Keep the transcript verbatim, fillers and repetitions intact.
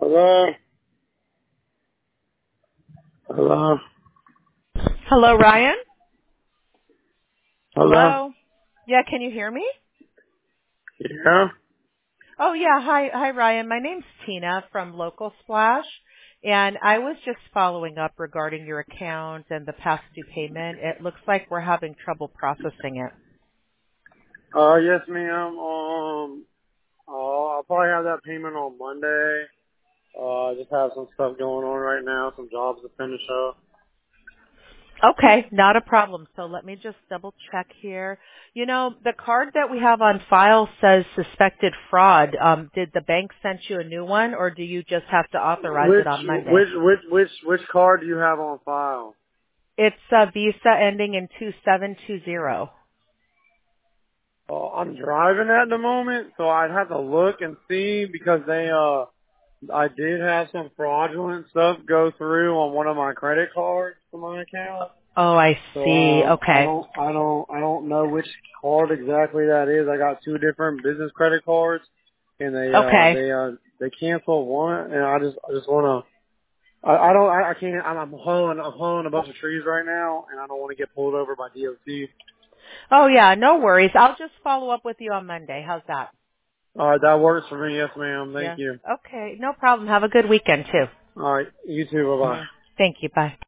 Hello? Hello? Hello, Ryan? Hello? Hello? Yeah, can you hear me? Yeah? Oh, yeah. Hi, hi, Ryan. My name's Tina from Local Splash, and I was just following up regarding your account and the past due payment. It looks like we're having trouble processing it. Uh, yes, ma'am. Um, uh, I'll probably have that payment on Monday. Uh, I just have some stuff going on right now, some jobs to finish up. Okay, not a problem. So let me just double check here. You know, the card that we have on file says suspected fraud. Um, did the bank send you a new one, or do you just have to authorize it Which, on Monday? which, which, which, which card do you have on file? It's a Visa ending in two seven two zero. Uh, I'm driving at the moment, so I'd have to look and see because they, uh, I did have some fraudulent stuff go through on one of my credit cards for my account. Oh, I So see. um, I Okay. don't, I don't, I don't know which card exactly that is. I got two different business credit cards, and they, uh, Okay. they, uh, they canceled one, and I just, I just want to. I, I don't, I, I can't. I'm, I'm hauling, I'm hauling a bunch of trees right now, and I don't want to get pulled over by D O T. Oh, yeah. No worries. I'll just follow up with you on Monday. How's that? All right, that works for me. Yes, ma'am. Thank Yeah. you. Okay. No problem. Have a good weekend too. All right, you too. Bye bye. hmm Thank you. Bye.